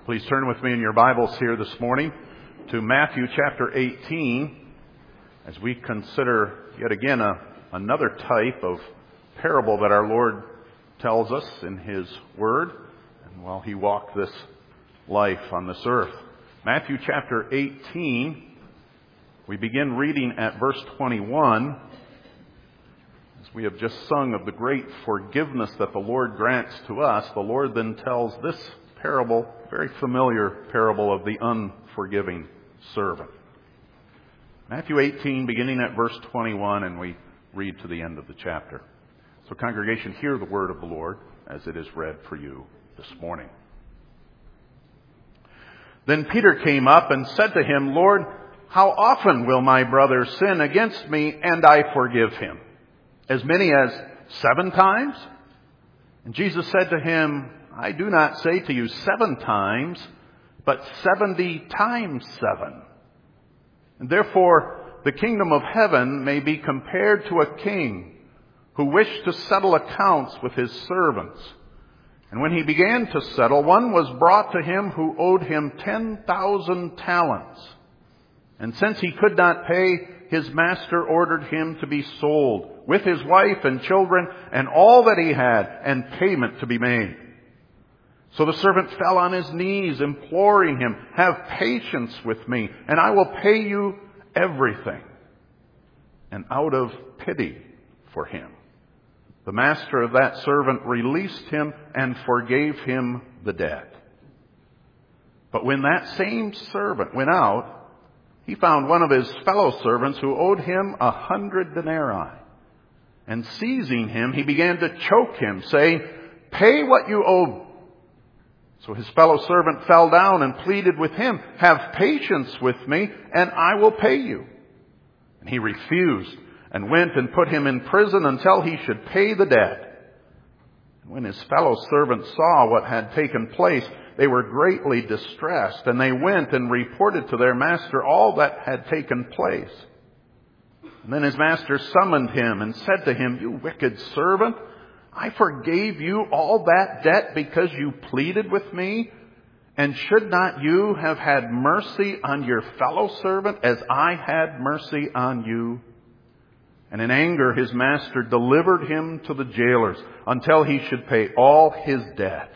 Please turn with me in your Bibles here this morning to Matthew chapter 18 as we consider yet again another type of parable that our Lord tells us in His Word and while He walked this life on this earth. Matthew chapter 18, we begin reading at verse 21. As we have just sung of the great forgiveness that the Lord grants to us, the Lord then tells this parable, very familiar parable of the unforgiving servant. Matthew 18, beginning at verse 21, and we read to the end of the chapter. So congregation, hear the word of the Lord as it is read for you this morning. Then Peter came up and said to him, Lord, how often will my brother sin against me and I forgive him? As many as 7 times? And Jesus said to him, I do not say to you 7 times, but 70 times 7. And therefore, the kingdom of heaven may be compared to a king who wished to settle accounts with his servants. And when he began to settle, one was brought to him who owed him 10,000 talents. And since he could not pay, his master ordered him to be sold with his wife and children and all that he had, and payment to be made. So the servant fell on his knees, imploring him, have patience with me, and I will pay you everything. And out of pity for him, the master of that servant released him and forgave him the debt. But when that same servant went out, he found one of his fellow servants who owed him 100 denarii. And seizing him, he began to choke him, saying, pay what you owe. So his fellow servant fell down and pleaded with him, have patience with me, and I will pay you. And he refused, and went and put him in prison until he should pay the debt. And when his fellow servants saw what had taken place, they were greatly distressed, and they went and reported to their master all that had taken place. And then his master summoned him and said to him, you wicked servant, I forgave you all that debt because you pleaded with me. And should not you have had mercy on your fellow servant as I had mercy on you? And in anger his master delivered him to the jailers until he should pay all his debt.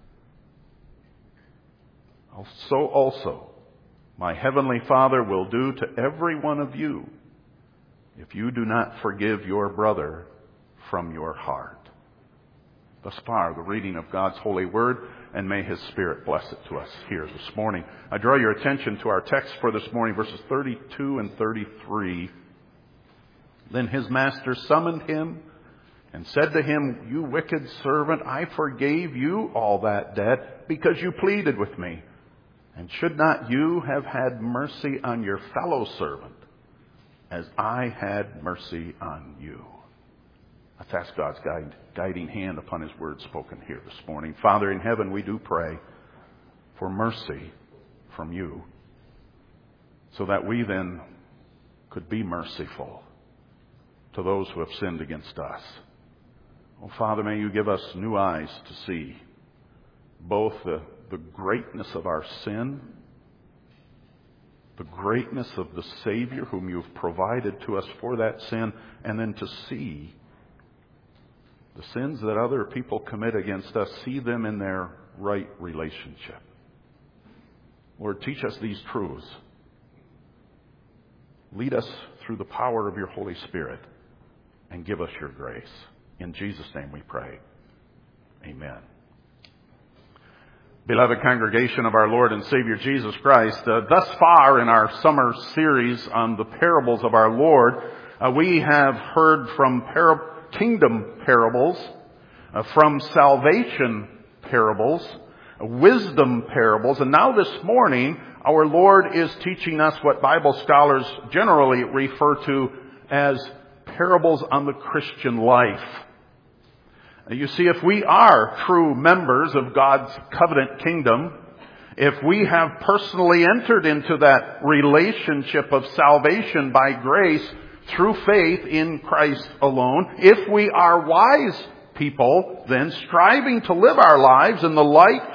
So also my heavenly Father will do to every one of you if you do not forgive your brother from your heart. Thus far, the reading of God's holy word, and may His Spirit bless it to us here this morning. I draw your attention to our text for this morning, verses 32 and 33. Then his master summoned him and said to him, you wicked servant, I forgave you all that debt because you pleaded with me. And should not you have had mercy on your fellow servant as I had mercy on you? Let's ask God's guiding hand upon His word spoken here this morning. Father in heaven, we do pray for mercy from you so that we then could be merciful to those who have sinned against us. Oh, Father, may you give us new eyes to see both the greatness of our sin, the greatness of the Savior whom you've provided to us for that sin, and then to see the sins that other people commit against us, see them in their right relationship. Lord, teach us these truths. Lead us through the power of your Holy Spirit and give us your grace. In Jesus' name we pray. Amen. Beloved congregation of our Lord and Savior Jesus Christ, thus far in our summer series on the parables of our Lord, we have heard from kingdom parables, from salvation parables, wisdom parables, and now this morning our Lord is teaching us what Bible scholars generally refer to as parables on the Christian life. You see, if we are true members of God's covenant kingdom, if we have personally entered into that relationship of salvation by grace through faith in Christ alone, if we are wise people, then striving to live our lives in the light of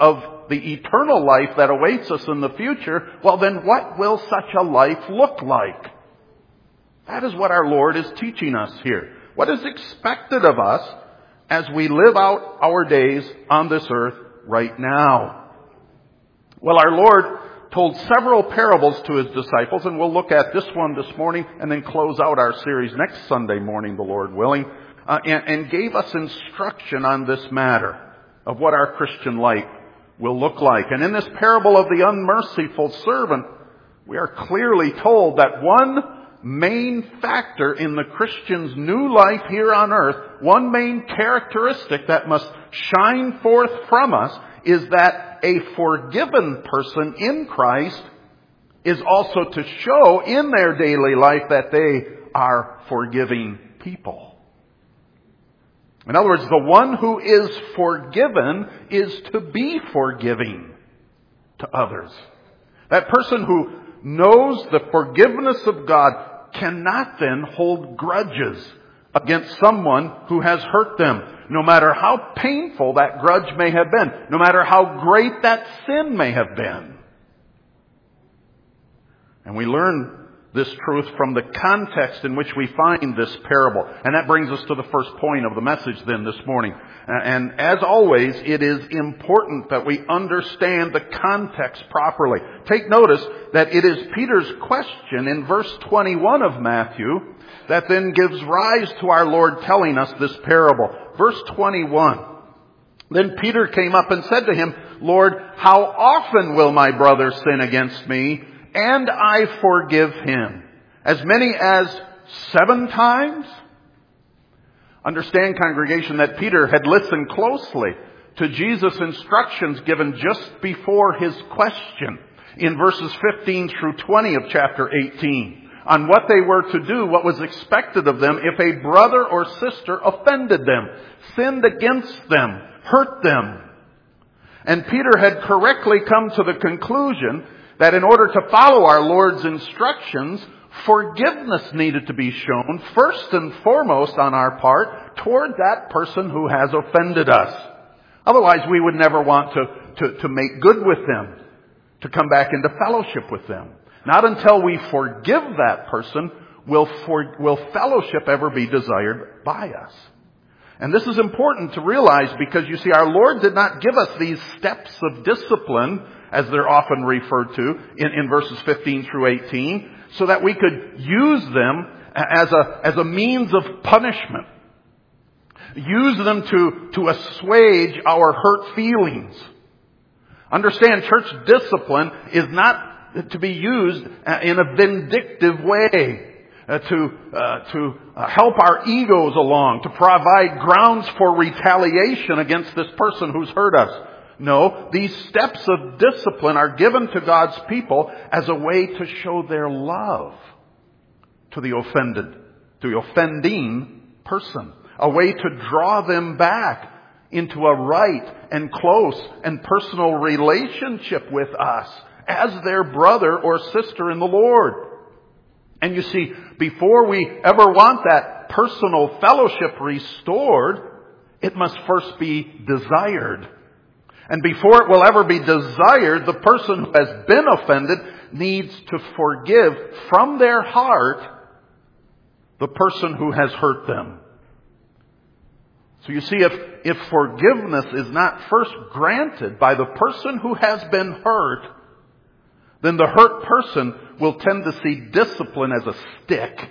the eternal life that awaits us in the future, well then what will such a life look like? That is what our Lord is teaching us here. What is expected of us as we live out our days on this earth right now? Well, our Lord told several parables to His disciples, and we'll look at this one this morning and then close out our series next Sunday morning, the Lord willing, and gave us instruction on this matter of what our Christian life will look like. And in this parable of the unmerciful servant, we are clearly told that one main factor in the Christian's new life here on earth, one main characteristic that must shine forth from us, is that a forgiven person in Christ is also to show in their daily life that they are forgiving people. In other words, the one who is forgiven is to be forgiving to others. That person who knows the forgiveness of God cannot then hold grudges against someone who has hurt them, no matter how painful that grudge may have been, no matter how great that sin may have been. And we learn this truth from the context in which we find this parable. And that brings us to the first point of the message then this morning. And as always, it is important that we understand the context properly. Take notice that it is Peter's question in verse 21 of Matthew that then gives rise to our Lord telling us this parable. Verse 21. Then Peter came up and said to Him, Lord, how often will my brother sin against me, and I forgive him? As many as 7 times? Understand, congregation, that Peter had listened closely to Jesus' instructions given just before his question in verses 15 through 20 of chapter 18 on what they were to do, what was expected of them if a brother or sister offended them, sinned against them, hurt them. And Peter had correctly come to the conclusion that in order to follow our Lord's instructions, forgiveness needed to be shown first and foremost on our part toward that person who has offended us. Otherwise, we would never want to make good with them, to come back into fellowship with them. Not until we forgive that person will fellowship ever be desired by us. And this is important to realize because, you see, our Lord did not give us these steps of discipline, as they're often referred to in verses 15 through 18, so that we could use them as a means of punishment. Use them to assuage our hurt feelings. Understand, church discipline is not to be used in a vindictive way. To help our egos along, to provide grounds for retaliation against this person who's hurt us. No, these steps of discipline are given to God's people as a way to show their love to the offending person. A way to draw them back into a right and close and personal relationship with us as their brother or sister in the Lord. And you see, before we ever want that personal fellowship restored, it must first be desired. And before it will ever be desired, the person who has been offended needs to forgive from their heart the person who has hurt them. So you see, if forgiveness is not first granted by the person who has been hurt, then the hurt person will tend to see discipline as a stick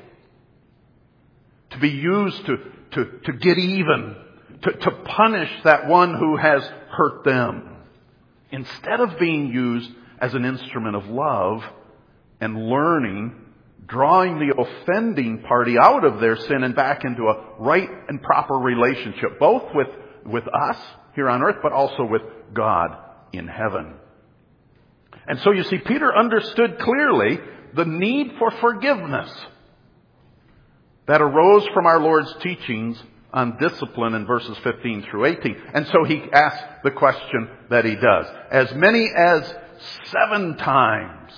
to be used to get even, to punish that one who has hurt them, instead of being used as an instrument of love and learning, drawing the offending party out of their sin and back into a right and proper relationship, both with us here on earth, but also with God in heaven. And so you see, Peter understood clearly the need for forgiveness that arose from our Lord's teachings on discipline in verses 15 through 18. And so he asks the question that he does. As many as 7 times.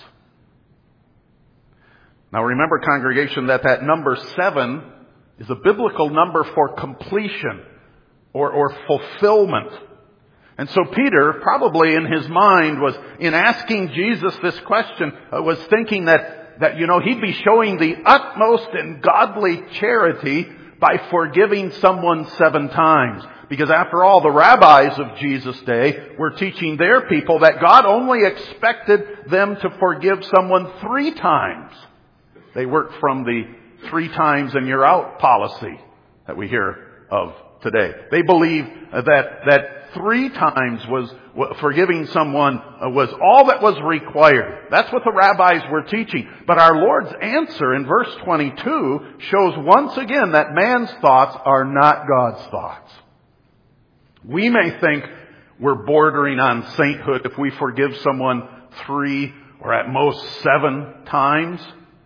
Now remember, congregation, that number 7 is a biblical number for completion or fulfillment. And so Peter, probably in his mind, was, in asking Jesus this question, was thinking that he'd be showing the utmost in godly charity by forgiving someone 7 times. Because after all, the rabbis of Jesus' day were teaching their people that God only expected them to forgive someone 3 times. They worked from the 3 times and you're out policy that we hear of today. They believed that 3 times was forgiving someone was all that was required. That's what the rabbis were teaching. But our Lord's answer in verse 22 shows once again that man's thoughts are not God's thoughts. We may think we're bordering on sainthood if we forgive someone 3 or at most 7 times.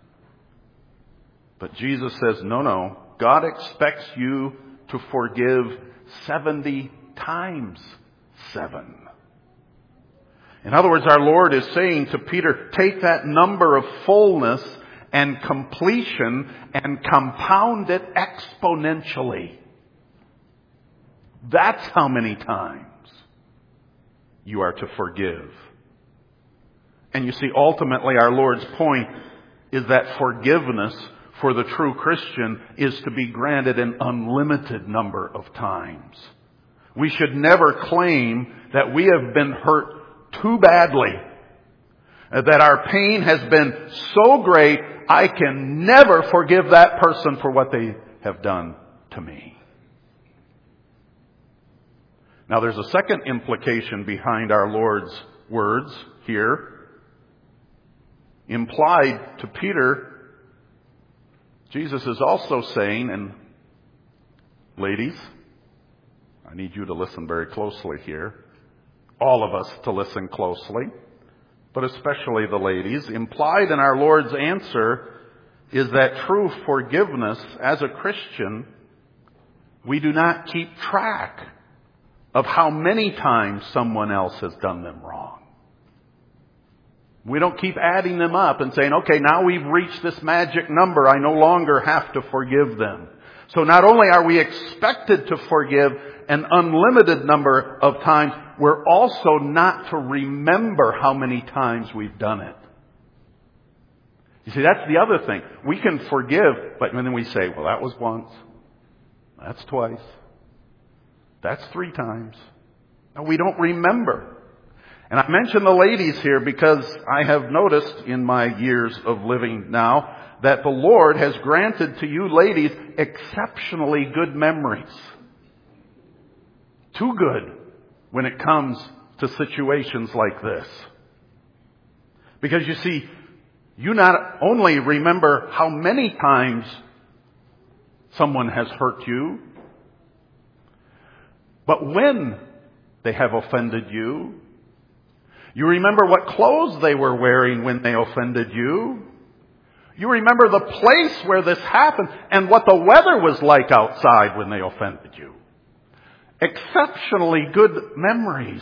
But Jesus says, no. God expects you to forgive 70 times 7. In other words, our Lord is saying to Peter, take that number of fullness and completion and compound it exponentially. That's how many times you are to forgive. And you see, ultimately our Lord's point is that forgiveness for the true Christian is to be granted an unlimited number of times. We should never claim that we have been hurt too badly, that our pain has been so great, I can never forgive that person for what they have done to me. Now there's a second implication behind our Lord's words here. Implied to Peter, Jesus is also saying, and ladies, I need you to listen very closely here. All of us to listen closely, but especially the ladies. Implied in our Lord's answer is that true forgiveness as a Christian, we do not keep track of how many times someone else has done them wrong. We don't keep adding them up and saying, okay, now we've reached this magic number. I no longer have to forgive them. So not only are we expected to forgive an unlimited number of times, we're also not to remember how many times we've done it. You see, that's the other thing. We can forgive, but then we say, well, that was once. That's twice. That's 3 times. No, we don't remember. And I mention the ladies here because I have noticed in my years of living now that the Lord has granted to you ladies exceptionally good memories. Too good when it comes to situations like this. Because you see, you not only remember how many times someone has hurt you, but when they have offended you. You remember what clothes they were wearing when they offended you. You remember the place where this happened and what the weather was like outside when they offended you. Exceptionally good memories.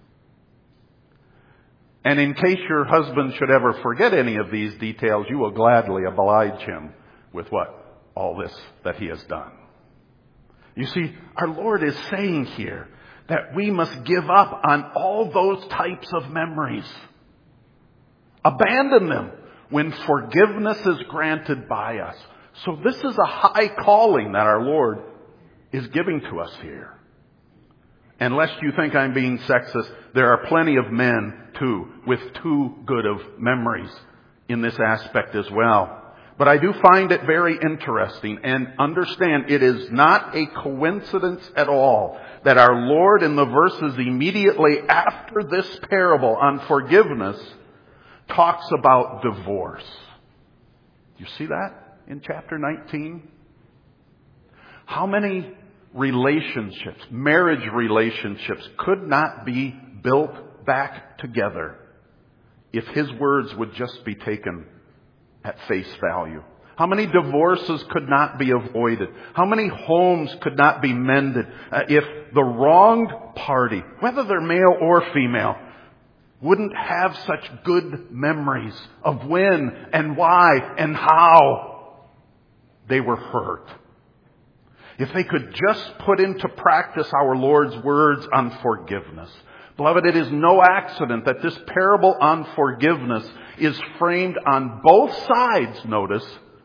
And in case your husband should ever forget any of these details, you will gladly oblige him with all this that he has done. You see, our Lord is saying here that we must give up on all those types of memories. Abandon them when forgiveness is granted by us. So this is a high calling that our Lord is giving to us here. And lest you think I'm being sexist, there are plenty of men too with too good of memories in this aspect as well. But I do find it very interesting, and understand it is not a coincidence at all that our Lord in the verses immediately after this parable on forgiveness talks about divorce. Do you see that in chapter 19? How many relationships, marriage relationships, could not be built back together if His words would just be taken at face value? How many divorces could not be avoided? How many homes could not be mended if the wronged party, whether they're male or female, wouldn't have such good memories of when and why and how they were hurt? if they could just put into practice our Lord's words on forgiveness. Beloved, it is no accident that this parable on forgiveness is framed on both sides, notice,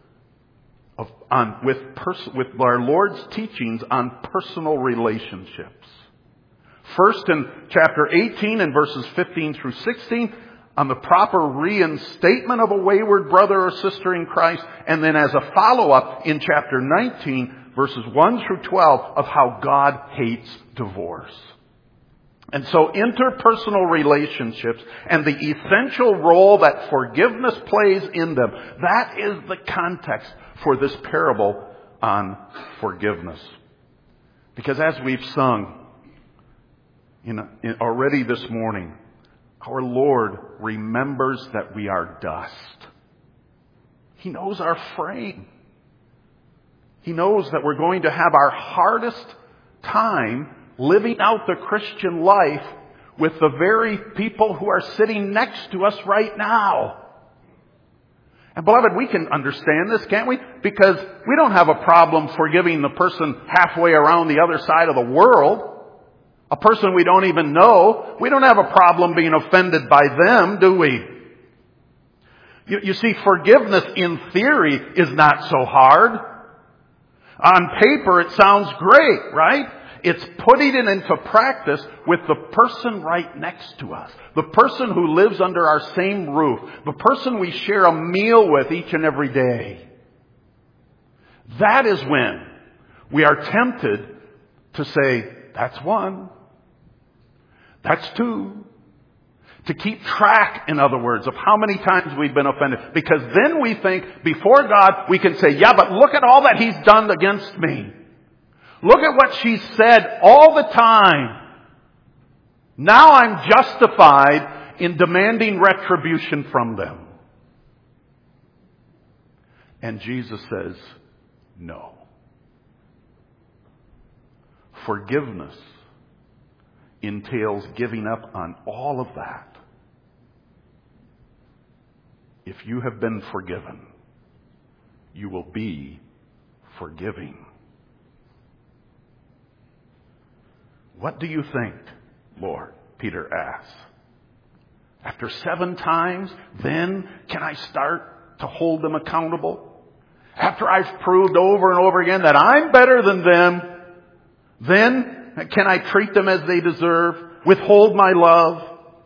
with our Lord's teachings on personal relationships. First in chapter 18 and verses 15 through 16, on the proper reinstatement of a wayward brother or sister in Christ, and then as a follow-up in chapter 19, verses 1 through 12, of how God hates divorce. And so interpersonal relationships and the essential role that forgiveness plays in them, that is the context for this parable on forgiveness. Because as we've sung already this morning, our Lord remembers that we are dust. He knows our frame. He knows that we're going to have our hardest time living out the Christian life with the very people who are sitting next to us right now. And beloved, we can understand this, can't we? Because we don't have a problem forgiving the person halfway around the other side of the world. A person we don't even know. We don't have a problem being offended by them, do we? You see, forgiveness in theory is not so hard. On paper, it sounds great, right? It's putting it into practice with the person right next to us. The person who lives under our same roof. The person we share a meal with each and every day. That is when we are tempted to say, that's one. That's two. To keep track, in other words, of how many times we've been offended. Because then we think, before God, we can say, yeah, but look at all that He's done against me. Look at what she said all the time. Now I'm justified in demanding retribution from them. And Jesus says, no. Forgiveness entails giving up on all of that. If you have been forgiven, you will be forgiving. What do you think, Lord? Peter asks. After 7 times, then can I start to hold them accountable? After I've proved over and over again that I'm better than them, then can I treat them as they deserve? Withhold my love?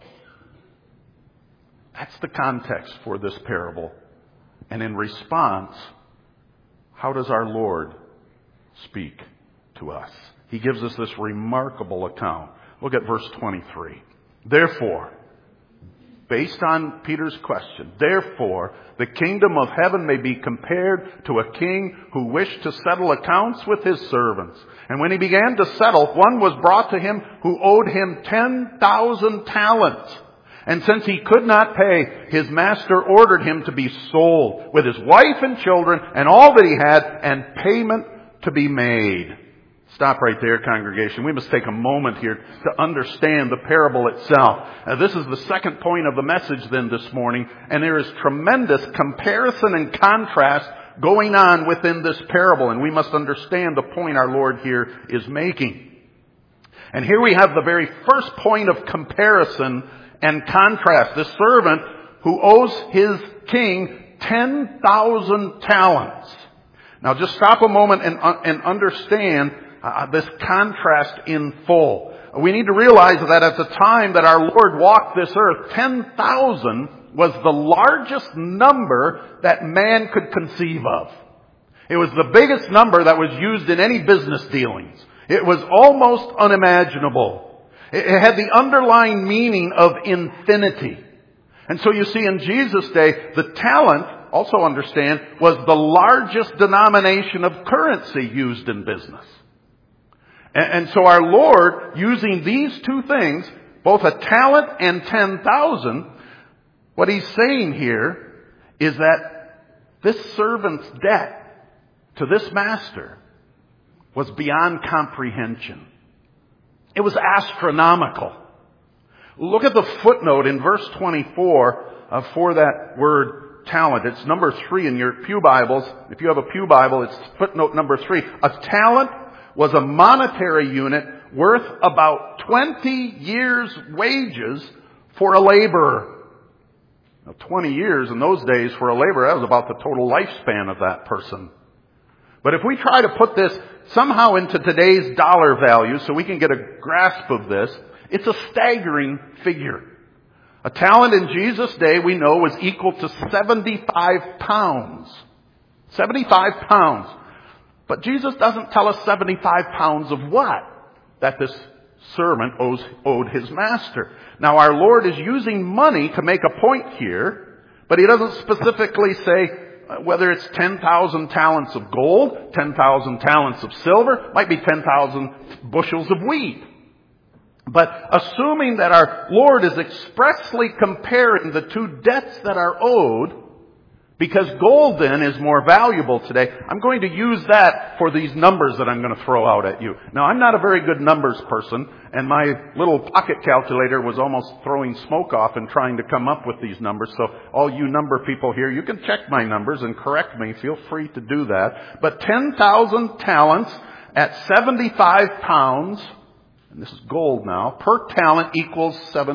That's the context for this parable. And in response, how does our Lord speak to us? He gives us this remarkable account. Look at verse 23. Therefore, based on Peter's question, therefore, the kingdom of heaven may be compared to a king who wished to settle accounts with his servants. And when he began to settle, one was brought to him who owed him 10,000 talents. And since he could not pay, his master ordered him to be sold with his wife and children and all that he had, and payment to be made. Stop right there, congregation. We must take a moment here to understand the parable itself. This is the second point of the message then this morning, and there is tremendous comparison and contrast going on within this parable, and we must understand the point our Lord here is making. And here we have the very first point of comparison and contrast. The servant who owes his king 10,000 talents. Now just stop a moment and understand this contrast in full. We need to realize that at the time that our Lord walked this earth, 10,000 was the largest number that man could conceive of. It was the biggest number that was used in any business dealings. It was almost unimaginable. It had the underlying meaning of infinity. And so you see, in Jesus' day, the talent, also understand, was the largest denomination of currency used in business. And so our Lord, using these two things, both a talent and 10,000, what He's saying here is that this servant's debt to this master was beyond comprehension. It was astronomical. Look at the footnote in verse 24 for that word talent. It's number 3 in your pew Bibles. If you have a pew Bible, it's footnote number 3. A talent was a monetary unit worth about 20 years' wages for a laborer. Now, 20 years in those days for a laborer, that was about the total lifespan of that person. But if we try to put this somehow into today's dollar value so we can get a grasp of this, it's a staggering figure. A talent in Jesus' day, we know, was equal to 75 pounds. 75 pounds. But Jesus doesn't tell us 75 pounds of what that this servant owed his master. Now, our Lord is using money to make a point here, but he doesn't specifically say whether it's 10,000 talents of gold, 10,000 talents of silver, might be 10,000 bushels of wheat. But assuming that our Lord is expressly comparing the two debts that are owed, because gold then is more valuable today, I'm going to use that for these numbers that I'm going to throw out at you. Now, I'm not a very good numbers person, and my little pocket calculator was almost throwing smoke off in trying to come up with these numbers. So all you number people here, you can check my numbers and correct me. Feel free to do that. But 10,000 talents at 75 pounds, and this is gold now, per talent equals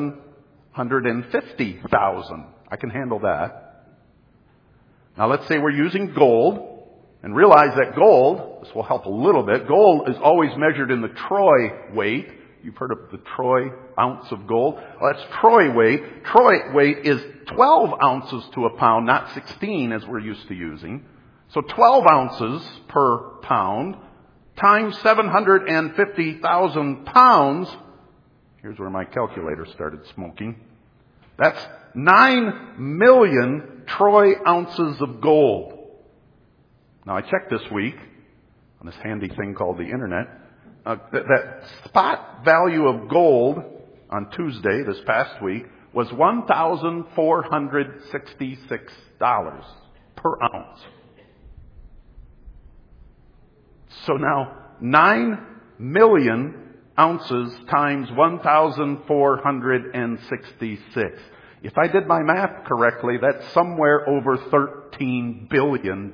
750,000. I can handle that. Now let's say we're using gold, and realize that gold, this will help a little bit, gold is always measured in the troy weight. You've heard of the troy ounce of gold. Well, that's troy weight. Troy weight is 12 ounces to a pound, not 16 as we're used to using. So 12 ounces per pound times 750,000 pounds. Here's where my calculator started smoking. That's 9 million troy ounces of gold. Now, I checked this week on this handy thing called the internet. That spot value of gold on Tuesday, this past week, was $1,466 per ounce. So now, 9 million ounces times 1,466. If I did my math correctly, that's somewhere over $13 billion.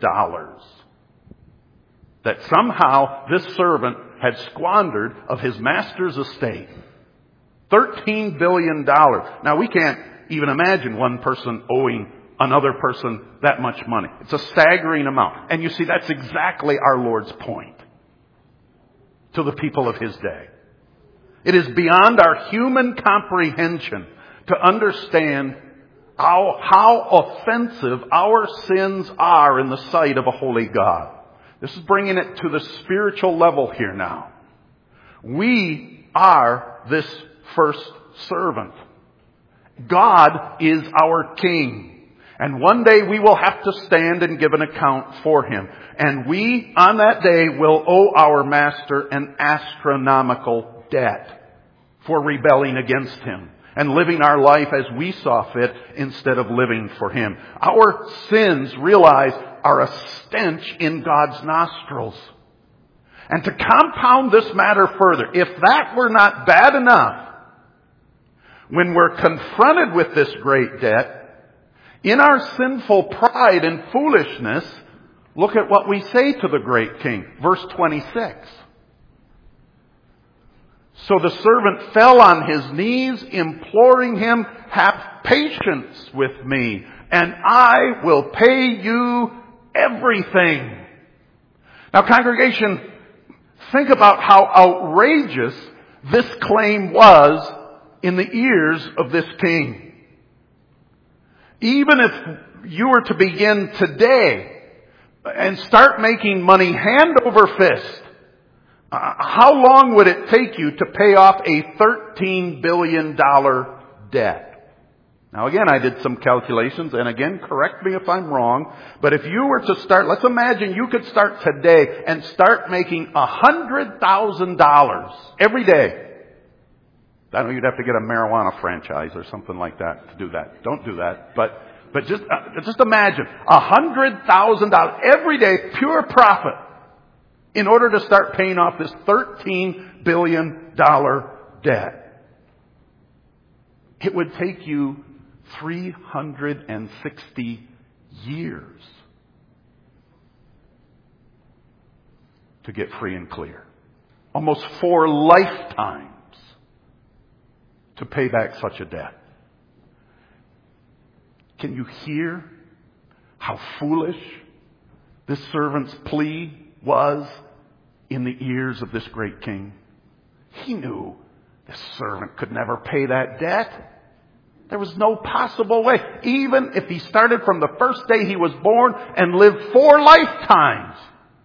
That somehow this servant had squandered of his master's estate. $13 billion. Now, we can't even imagine one person owing another person that much money. It's a staggering amount. And you see, that's exactly our Lord's point to the people of his day. It is beyond our human comprehension to understand how offensive our sins are in the sight of a holy God. This is bringing it to the spiritual level here now. We are this first servant. God is our King. And one day we will have to stand and give an account for him. And we, on that day, will owe our master an astronomical debt for rebelling against him and living our life as we saw fit instead of living for him. Our sins, realize, are a stench in God's nostrils. And to compound this matter further, if that were not bad enough, when we're confronted with this great debt, in our sinful pride and foolishness, look at what we say to the great king. Verse 26. So the servant fell on his knees, imploring him, "Have patience with me, and I will pay you everything." Now, congregation, think about how outrageous this claim was in the ears of this king. Even if you were to begin today and start making money hand over fist, how long would it take you to pay off a $13 billion debt? Now again, I did some calculations, and again, correct me if I'm wrong, but if you were to start, let's imagine you could start today and start making $100,000 every day. I know you'd have to get a marijuana franchise or something like that to do that. Don't do that. But just imagine $100,000 every day, pure profit, in order to start paying off this $13 billion debt. It would take you 360 years to get free and clear. almost 4 lifetimes, to pay back such a debt. Can you hear how foolish this servant's plea was in the ears of this great king? He knew this servant could never pay that debt. There was no possible way. Even if he started from the first day he was born and lived 4 lifetimes.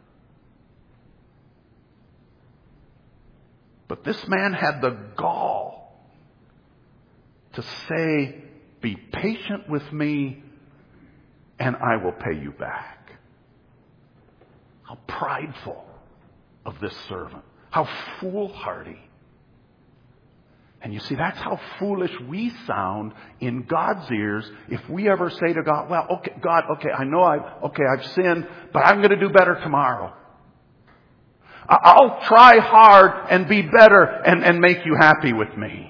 But this man had the gall to say, be patient with me and I will pay you back. How prideful of this servant. How foolhardy. And you see, that's how foolish we sound in God's ears if we ever say to God, well, okay, God, okay, I know I've sinned, but I'm going to do better tomorrow. I'll try hard and be better and make you happy with me.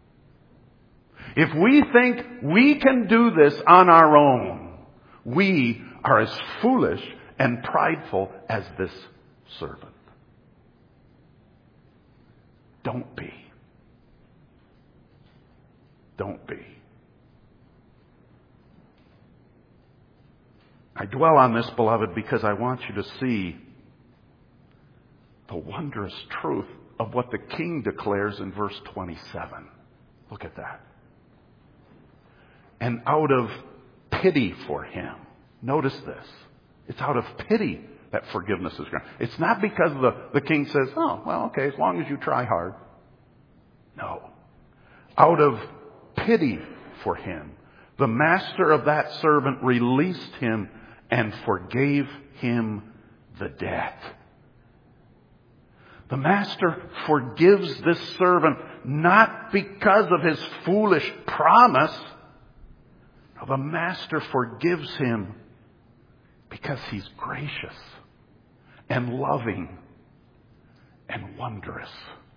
If we think we can do this on our own, we are as foolish and prideful as this servant. Don't be. Don't be. I dwell on this, beloved, because I want you to see the wondrous truth of what the king declares in verse 27. Look at that. And out of pity for him. Notice this. It's out of pity that forgiveness is granted. It's not because the king says, oh, well, okay, as long as you try hard. No. Out of pity for him, the master of that servant released him and forgave him the debt. The master forgives this servant not because of his foolish promise. No, the master forgives him because he's gracious and loving and wondrous.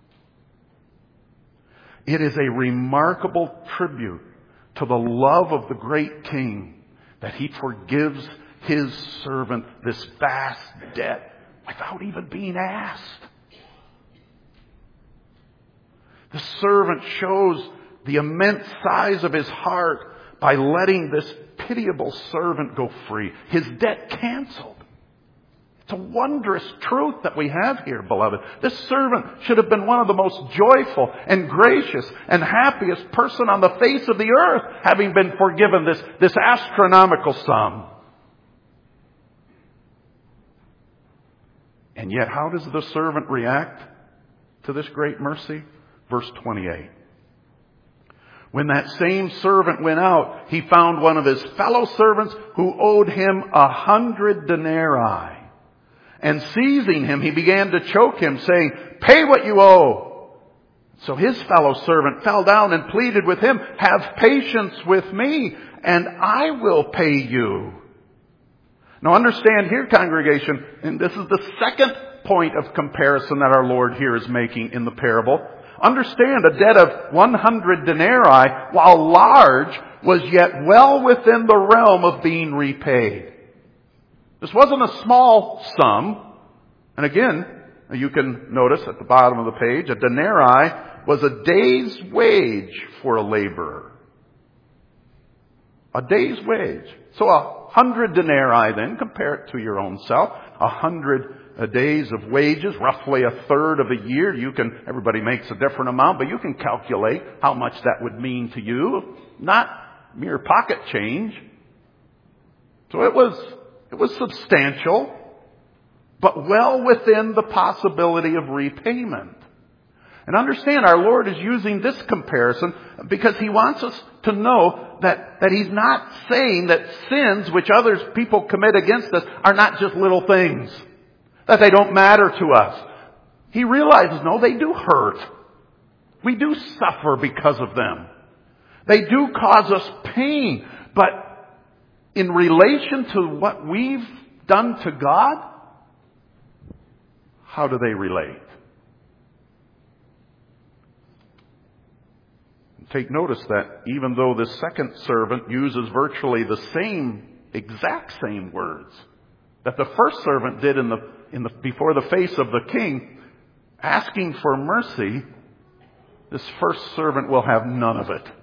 It is a remarkable tribute to the love of the great king that he forgives his servant this vast debt without even being asked. The servant shows the immense size of his heart by letting this pitiable servant go free. His debt canceled. It's a wondrous truth that we have here, beloved. This servant should have been one of the most joyful and gracious and happiest person on the face of the earth, having been forgiven this astronomical sum. And yet, how does the servant react to this great mercy? Verse 28. When that same servant went out, he found one of his fellow servants who owed him 100 denarii. And seizing him, he began to choke him, saying, pay what you owe. So his fellow servant fell down and pleaded with him, have patience with me, and I will pay you. Now understand here, congregation, and this is the second point of comparison that our Lord here is making in the parable. Understand, a debt of 100 denarii, while large, was yet well within the realm of being repaid. This wasn't a small sum. And again, you can notice at the bottom of the page, a denarii was a day's wage for a laborer. A day's wage. So 100 denarii then, compare it to your own self. 100 days of wages, roughly a third of a year. Everybody makes a different amount, but you can calculate how much that would mean to you. Not mere pocket change. So it was substantial, but well within the possibility of repayment. And understand, our Lord is using this comparison because He wants us to know that He's not saying that sins which people commit against us are not just little things, that they don't matter to us. He realizes, no, they do hurt. We do suffer because of them. They do cause us pain, but in relation to what we've done to God, how do they relate? Take notice that even though the second servant uses virtually the exact same words that the first servant did before the face of the king, asking for mercy, this first servant will have none of it.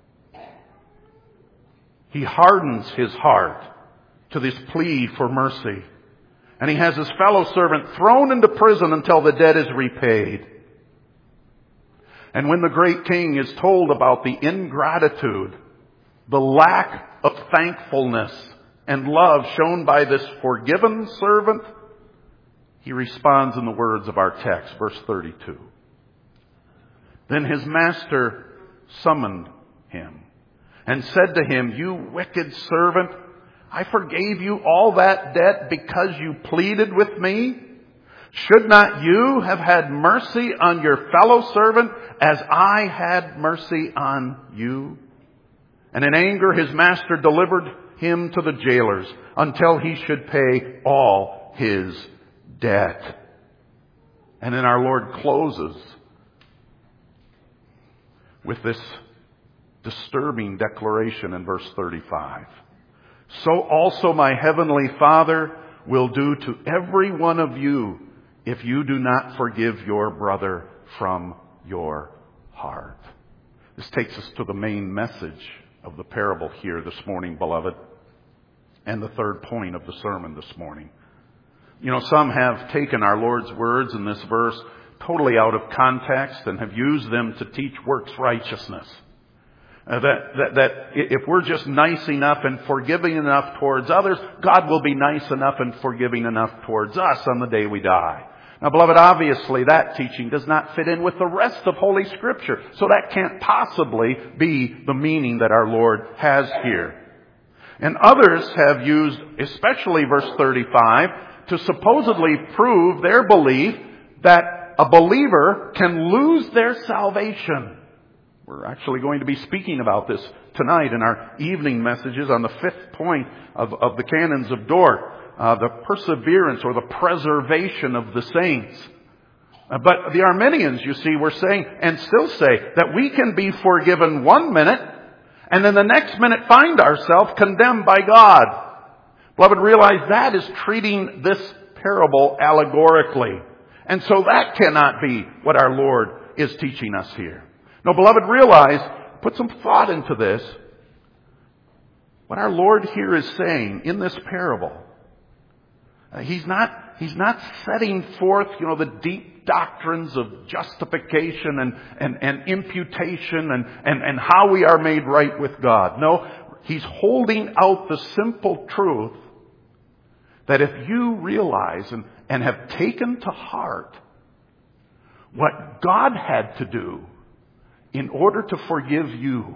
He hardens his heart to this plea for mercy. And he has his fellow servant thrown into prison until the debt is repaid. And when the great king is told about the ingratitude, the lack of thankfulness and love shown by this forgiven servant, he responds in the words of our text, verse 32. Then his master summoned him and said to him, "You wicked servant, I forgave you all that debt because you pleaded with me. Should not you have had mercy on your fellow servant as I had mercy on you?" And in anger his master delivered him to the jailers until he should pay all his debt. And then our Lord closes with this disturbing declaration in verse 35. "So also my heavenly Father will do to every one of you if you do not forgive your brother from your heart." This takes us to the main message of the parable here this morning, beloved, and the third point of the sermon this morning. You know, some have taken our Lord's words in this verse totally out of context and have used them to teach works righteousness. That if we're just nice enough and forgiving enough towards others, God will be nice enough and forgiving enough towards us on the day we die. Now, beloved, obviously that teaching does not fit in with the rest of Holy Scripture. So that can't possibly be the meaning that our Lord has here. And others have used, especially verse 35, to supposedly prove their belief that a believer can lose their salvation. We're actually going to be speaking about this tonight in our evening messages on the fifth point of the canons of Dort, the perseverance or the preservation of the saints. But the Arminians, you see, were saying and still say that we can be forgiven 1 minute and then the next minute find ourselves condemned by God. Beloved, realize that is treating this parable allegorically. And so that cannot be what our Lord is teaching us here. No, beloved, realize, put some thought into this. What our Lord here is saying in this parable, He's not setting forth, the deep doctrines of justification and imputation and how we are made right with God. No, He's holding out the simple truth that if you realize and have taken to heart what God had to do in order to forgive you,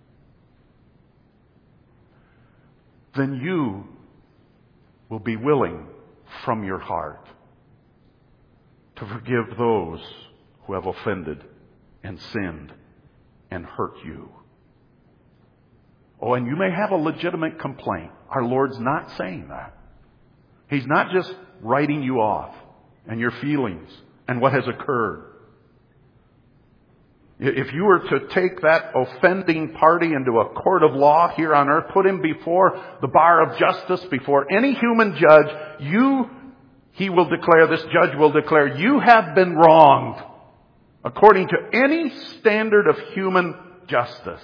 then you will be willing from your heart to forgive those who have offended and sinned and hurt you. Oh, and you may have a legitimate complaint. Our Lord's not saying that. He's not just writing you off and your feelings and what has occurred. If you were to take that offending party into a court of law here on earth, put him before the bar of justice, before any human judge, this judge will declare, you have been wronged according to any standard of human justice.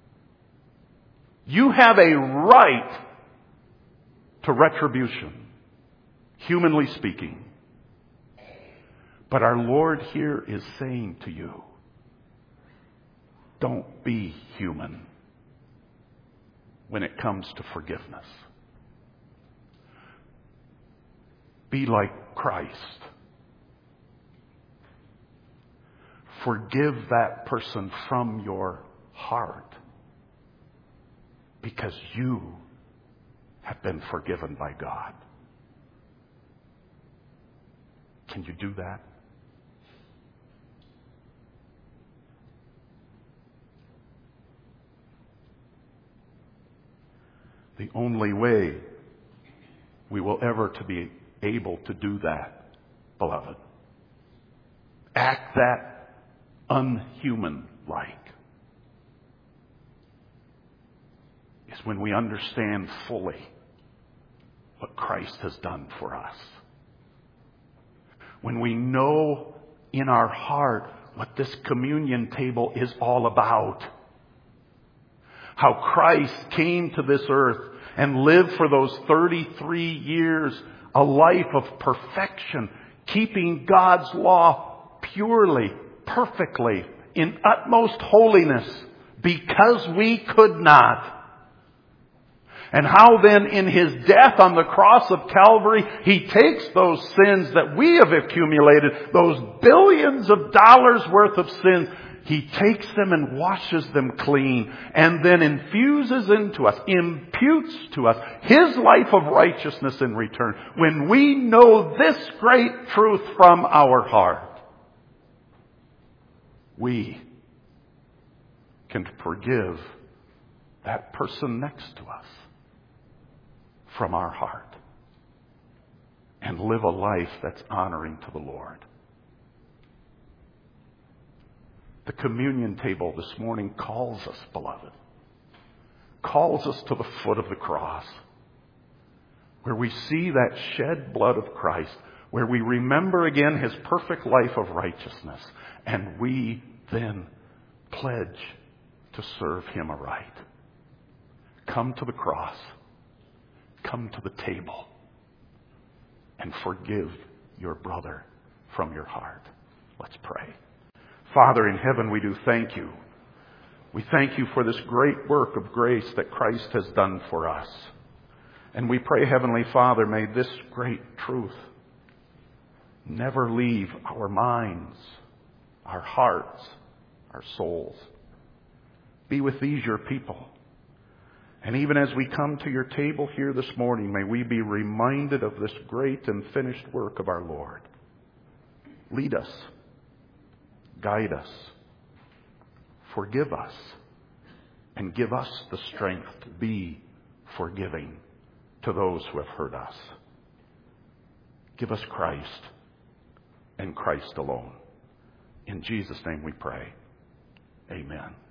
You have a right to retribution, humanly speaking. But our Lord here is saying to you, don't be human when it comes to forgiveness. Be like Christ. Forgive that person from your heart because you have been forgiven by God. Can you do that? The only way we will ever to be able to do that, beloved, act that unhuman-like, is when we understand fully what Christ has done for us. When we know in our heart what this communion table is all about. How Christ came to this earth and lived for those 33 years, a life of perfection, keeping God's law purely, perfectly, in utmost holiness, because we could not. And how then in His death on the cross of Calvary, He takes those sins that we have accumulated, those billions of dollars worth of sins, He takes them and washes them clean, and then infuses into us, imputes to us His life of righteousness in return. When we know this great truth from our heart, we can forgive that person next to us from our heart and live a life that's honoring to the Lord. The communion table this morning calls us, beloved, calls us to the foot of the cross, where we see that shed blood of Christ, where we remember again His perfect life of righteousness, and we then pledge to serve Him aright. Come to the cross. Come to the table and forgive your brother from your heart. Let's pray. Father in heaven, we do thank You. We thank You for this great work of grace that Christ has done for us. And we pray, Heavenly Father, may this great truth never leave our minds, our hearts, our souls. Be with these Your people. And even as we come to Your table here this morning, may we be reminded of this great and finished work of our Lord. Lead us, guide us, forgive us, and give us the strength to be forgiving to those who have hurt us. Give us Christ and Christ alone. In Jesus' name we pray. Amen.